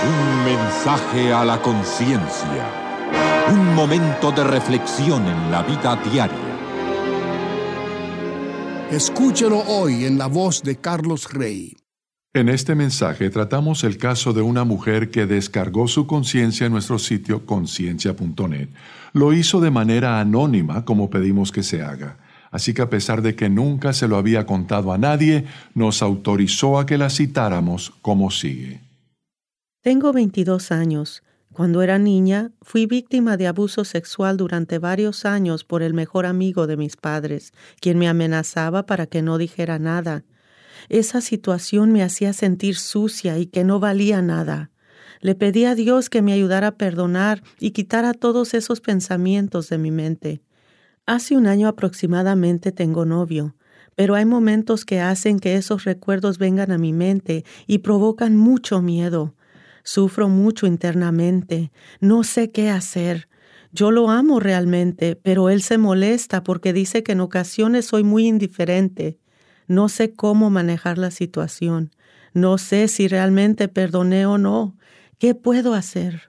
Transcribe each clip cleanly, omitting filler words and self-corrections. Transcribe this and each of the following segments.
Un mensaje a la conciencia. Un momento de reflexión en la vida diaria. Escúchelo hoy en la voz de Carlos Rey. En este mensaje tratamos el caso de una mujer que descargó su conciencia en nuestro sitio conciencia.net. Lo hizo de manera anónima, como pedimos que se haga. Así que a pesar de que nunca se lo había contado a nadie, nos autorizó a que la citáramos como sigue. Tengo 22 años. Cuando era niña, fui víctima de abuso sexual durante varios años por el mejor amigo de mis padres, quien me amenazaba para que no dijera nada. Esa situación me hacía sentir sucia y que no valía nada. Le pedí a Dios que me ayudara a perdonar y quitara todos esos pensamientos de mi mente. Hace un año aproximadamente tengo novio, pero hay momentos que hacen que esos recuerdos vengan a mi mente y provocan mucho miedo. Sufro mucho internamente, no sé qué hacer. Yo lo amo realmente, pero él se molesta porque dice que en ocasiones soy muy indiferente. No sé cómo manejar la situación. No sé si realmente perdoné o no. ¿Qué puedo hacer?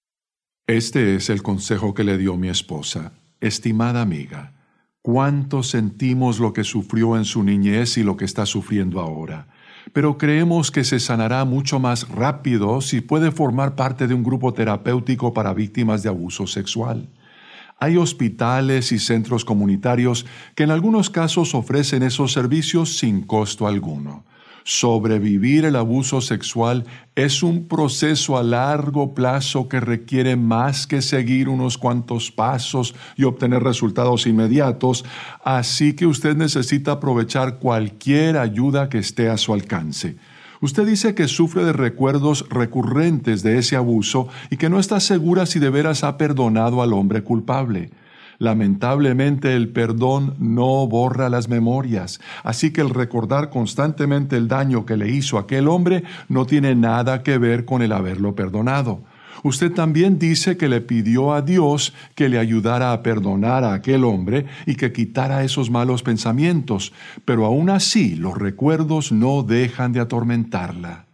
Este es el consejo que le dio mi esposa. Estimada amiga, ¿cuánto sentimos lo que sufrió en su niñez y lo que está sufriendo ahora? Pero creemos que se sanará mucho más rápido si puede formar parte de un grupo terapéutico para víctimas de abuso sexual. Hay hospitales y centros comunitarios que en algunos casos ofrecen esos servicios sin costo alguno. Sobrevivir el abuso sexual es un proceso a largo plazo que requiere más que seguir unos cuantos pasos y obtener resultados inmediatos, así que usted necesita aprovechar cualquier ayuda que esté a su alcance. Usted dice que sufre de recuerdos recurrentes de ese abuso y que no está segura si de veras ha perdonado al hombre culpable. Lamentablemente, el perdón no borra las memorias, así que el recordar constantemente el daño que le hizo aquel hombre no tiene nada que ver con el haberlo perdonado. Usted también dice que le pidió a Dios que le ayudara a perdonar a aquel hombre y que quitara esos malos pensamientos, pero aún así los recuerdos no dejan de atormentarla.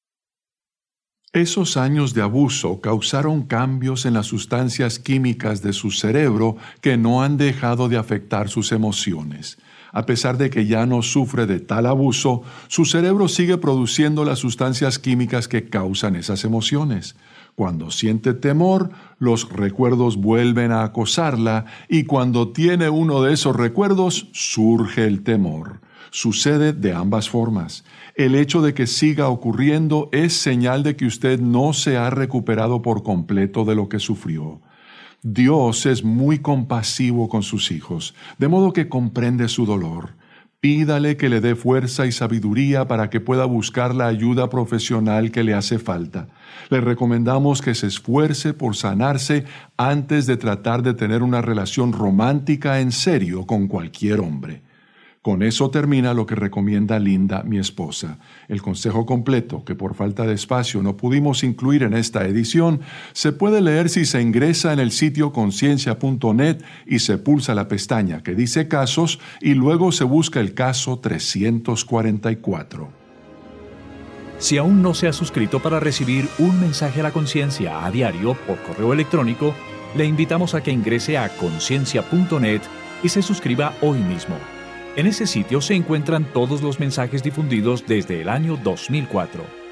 Esos años de abuso causaron cambios en las sustancias químicas de su cerebro que no han dejado de afectar sus emociones. A pesar de que ya no sufre de tal abuso, su cerebro sigue produciendo las sustancias químicas que causan esas emociones. Cuando siente temor, los recuerdos vuelven a acosarla y cuando tiene uno de esos recuerdos, surge el temor. Sucede de ambas formas. El hecho de que siga ocurriendo es señal de que usted no se ha recuperado por completo de lo que sufrió. Dios es muy compasivo con sus hijos, de modo que comprende su dolor. Pídale que le dé fuerza y sabiduría para que pueda buscar la ayuda profesional que le hace falta. Le recomendamos que se esfuerce por sanarse antes de tratar de tener una relación romántica en serio con cualquier hombre. Con eso termina lo que recomienda Linda, mi esposa. El consejo completo, que por falta de espacio no pudimos incluir en esta edición, se puede leer si se ingresa en el sitio conciencia.net y se pulsa la pestaña que dice casos y luego se busca el caso 344. Si aún no se ha suscrito para recibir un mensaje a la conciencia a diario por correo electrónico, le invitamos a que ingrese a conciencia.net y se suscriba hoy mismo. En ese sitio se encuentran todos los mensajes difundidos desde el año 2004.